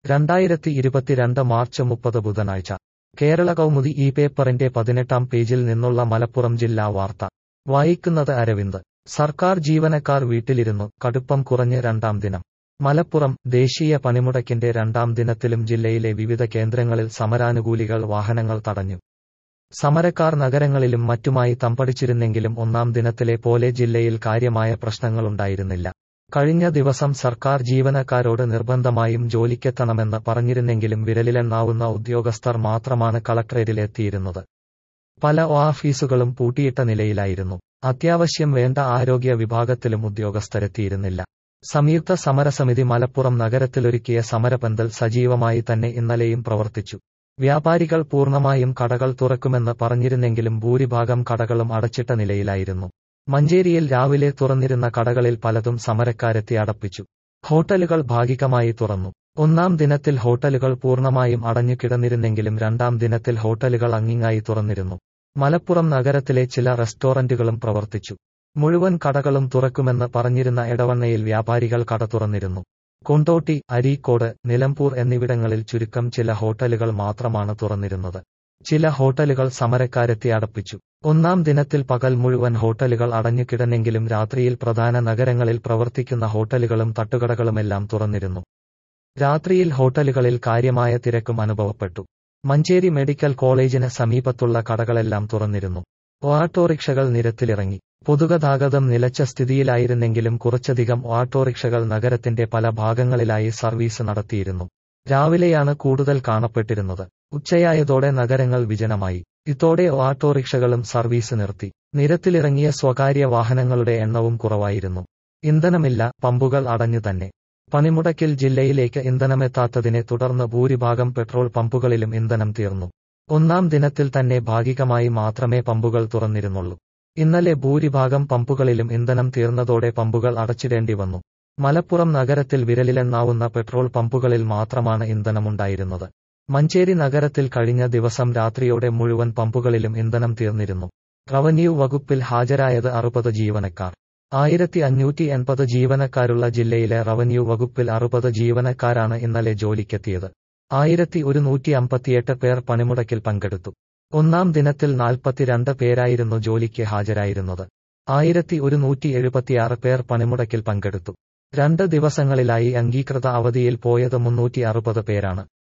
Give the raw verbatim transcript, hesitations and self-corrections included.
രണ്ടായിരത്തി ഇരുപത്തിരണ്ട് മാർച്ച് മുപ്പത് ബുധനാഴ്ച കേരള കൗമുദി ഈ പേപ്പറിന്റെ പതിനെട്ടാം പേജിൽ നിന്നുള്ള മലപ്പുറം ജില്ലാ വാർത്ത വായിക്കുന്നത് അരവിന്ദ്. സർക്കാർ ജീവനക്കാർ വീട്ടിലിരുന്നു, കടുപ്പം കുറഞ്ഞ് രണ്ടാം ദിനം. മലപ്പുറം ദേശീയ പണിമുടക്കിന്റെ രണ്ടാം ദിനത്തിലും ജില്ലയിലെ വിവിധ കേന്ദ്രങ്ങളിൽ സമരാനുകൂലികൾ വാഹനങ്ങൾ തടഞ്ഞു. സമരക്കാർ നഗരങ്ങളിലും മറ്റുമായി തമ്പടിച്ചിരുന്നെങ്കിലും ഒന്നാം ദിനത്തിലെ പോലെ ജില്ലയിൽ കാര്യമായ പ്രശ്നങ്ങളുണ്ടായിരുന്നില്ല. കഴിഞ്ഞ ദിവസം സർക്കാർ ജീവനക്കാരോട് നിർബന്ധമായും ജോലിക്കെത്തണമെന്ന് പറഞ്ഞിരുന്നെങ്കിലും വിരലിലെണ്ണാവുന്ന ഉദ്യോഗസ്ഥർ മാത്രമാണ് കളക്ടറേറ്റിൽ എത്തിയിരുന്നത്. പല ഓഫീസുകളും പൂട്ടിയിട്ട നിലയിലായിരുന്നു. അത്യാവശ്യം വേണ്ട ആരോഗ്യ വിഭാഗത്തിലും ഉദ്യോഗസ്ഥരെത്തിയിരുന്നില്ല. സംയുക്ത സമരസമിതി മലപ്പുറം നഗരത്തിലൊരുക്കിയ സമരപന്തൽ സജീവമായി തന്നെ ഇന്നലെയും പ്രവർത്തിച്ചു. വ്യാപാരികൾ പൂർണ്ണമായും കടകൾ തുറക്കുമെന്ന് പറഞ്ഞിരുന്നെങ്കിലും ഭൂരിഭാഗം കടകളും അടച്ചിട്ട നിലയിലായിരുന്നു. മഞ്ചേരിയിൽ രാവിലെ തുറന്നിരുന്ന കടകളിൽ പലതും സമരക്കാരെത്തി അടപ്പിച്ചു. ഹോട്ടലുകൾ ഭാഗികമായി തുറന്നു. ഒന്നാം ദിനത്തിൽ ഹോട്ടലുകൾ പൂർണ്ണമായും അടഞ്ഞു കിടന്നിരുന്നെങ്കിലും രണ്ടാം ദിനത്തിൽ ഹോട്ടലുകൾ അങ്ങിങ്ങായി തുറന്നിരുന്നു. മലപ്പുറം നഗരത്തിലെ ചില റെസ്റ്റോറന്റുകളും പ്രവർത്തിച്ചു. മുഴുവൻ കടകളും തുറക്കുമെന്ന് പറഞ്ഞിരുന്ന എടവണ്ണയിൽ വ്യാപാരികൾ കട തുറന്നിരുന്നു. കൊണ്ടോട്ടി, അരീക്കോട്, നിലമ്പൂർ എന്നിവിടങ്ങളിൽ ചുരുക്കം ചില ഹോട്ടലുകൾ മാത്രമാണ് തുറന്നിരുന്നത്. ചില ഹോട്ടലുകൾ സമരക്കാരെത്തി അടപ്പിച്ചു. ഒന്നാം ദിനത്തിൽ പകൽ മുഴുവൻ ഹോട്ടലുകൾ അടഞ്ഞു കിടന്നെങ്കിലും രാത്രിയിൽ പ്രധാന നഗരങ്ങളിൽ പ്രവർത്തിക്കുന്ന ഹോട്ടലുകളും തട്ടുകടകളുമെല്ലാം തുറന്നിരുന്നു. രാത്രിയിൽ ഹോട്ടലുകളിൽ കാര്യമായ തിരക്കും അനുഭവപ്പെട്ടു. മഞ്ചേരി മെഡിക്കൽ കോളേജിന് സമീപത്തുള്ള കടകളെല്ലാം തുറന്നിരുന്നു. ഓട്ടോറിക്ഷകൾ നിരത്തിലിറങ്ങി. പൊതുഗതാഗതം നിലച്ച സ്ഥിതിയിലായിരുന്നെങ്കിലും കുറച്ചധികം ഓട്ടോറിക്ഷകൾ നഗരത്തിന്റെ പല ഭാഗങ്ങളിലായി സർവീസ് നടത്തിയിരുന്നു. രാവിലെയാണ് കൂടുതൽ കാണപ്പെട്ടിരുന്നത്. ഉച്ചയായതോടെ നഗരങ്ങൾ വിജനമായി. ഇതോടെ ഓട്ടോറിക്ഷകളും സർവീസ് നിർത്തി. നിരത്തിലിറങ്ങിയ സ്വകാര്യ വാഹനങ്ങളുടെ എണ്ണവും കുറവായിരുന്നു. ഇന്ധനമില്ല, പമ്പുകൾ അടഞ്ഞു തന്നെ. പണിമുടക്കിൽ ജില്ലയിലേക്ക് ഇന്ധനമെത്താത്തതിനെ തുടർന്ന് ഭൂരിഭാഗം പെട്രോൾ പമ്പുകളിലും ഇന്ധനം തീർന്നു. ഒന്നാം ദിനത്തിൽ തന്നെ ഭാഗികമായി മാത്രമേ പമ്പുകൾ തുറന്നിരുന്നുള്ളൂ. ഇന്നലെ ഭൂരിഭാഗം പമ്പുകളിലും ഇന്ധനം തീർന്നതോടെ പമ്പുകൾ അടച്ചിടേണ്ടി വന്നു. മലപ്പുറം നഗരത്തിൽ വിരലിലെണ്ണാവുന്ന പെട്രോൾ പമ്പുകളിൽ മാത്രമാണ് ഇന്ധനമുണ്ടായിരുന്നത്. മഞ്ചേരി നഗരത്തിൽ കഴിഞ്ഞ ദിവസം രാത്രിയോടെ മുഴുവൻ പമ്പുകളിലും ഇന്ധനം തീർന്നിരുന്നു. റവന്യൂ വകുപ്പിൽ ഹാജരായത് അറുപത് ജീവനക്കാർ. ആയിരത്തി അഞ്ഞൂറ്റി എൺപത് ജീവനക്കാരുള്ള ജില്ലയിലെ റവന്യൂ വകുപ്പിൽ അറുപത് ജീവനക്കാരാണ് ഇന്നലെ ജോലിക്കെത്തിയത്. ആയിരത്തി ഒരുന്നൂറ്റി അമ്പത്തിയെട്ട് പേർ പണിമുടക്കിൽ പങ്കെടുത്തു. ഒന്നാം ദിനത്തിൽ നാൽപ്പത്തിരണ്ട് പേരായിരുന്നു ജോലിക്ക് ഹാജരായിരുന്നത്. ആയിരത്തി ഒരുന്നൂറ്റി എഴുപത്തിയാറ് പേർ പണിമുടക്കിൽ പങ്കെടുത്തു. രണ്ട് ദിവസങ്ങളിലായി അംഗീകൃത അവധിയിൽ പോയത് മുന്നൂറ്റി അറുപത് പേരാണ്.